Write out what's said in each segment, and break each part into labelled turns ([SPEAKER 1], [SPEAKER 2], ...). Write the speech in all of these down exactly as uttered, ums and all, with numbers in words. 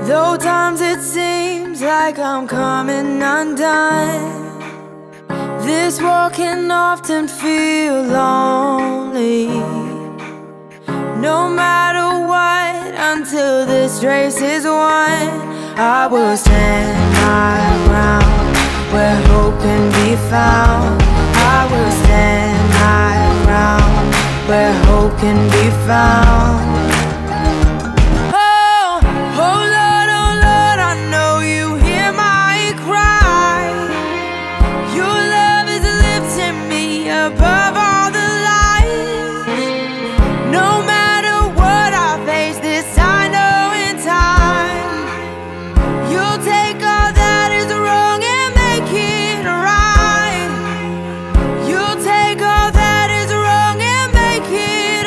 [SPEAKER 1] Though times it seems like I'm coming undone, this world can often feel lonely. No matter what, until this race is won, I will stand my ground where hope can be found. I will stand my ground where hope can be found. Above all the lies, no matter what I face, this I know in time, you'll take all that is wrong and make it right. You'll take all that is wrong and make it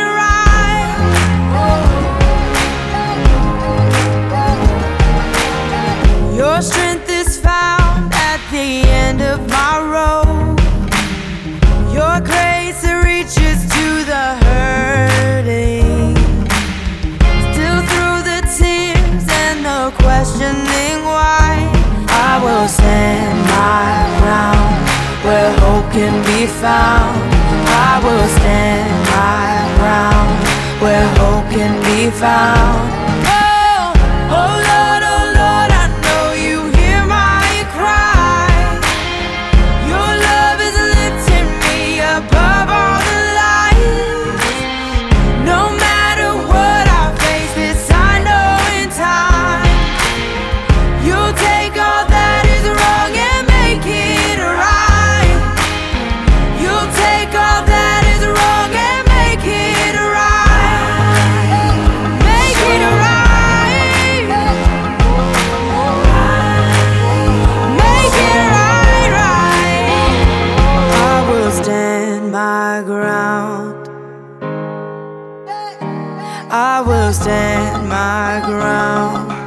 [SPEAKER 1] right. Your strength is found at the end of my road. Your grace reaches to the hurting. Still through the tears and the questioning why, I will stand my ground where hope can be found. I will stand my ground where hope can be found. Oh, oh Lord, oh Lord, I know you hear my cry. Your love is lifting me above all the lies. No matter what I face, this I know in time, you'll take all that is wrong and make it right. You'll take all that is wrong and make it right. Make it right. Make it right, right. I will stand my ground. I will stand my ground.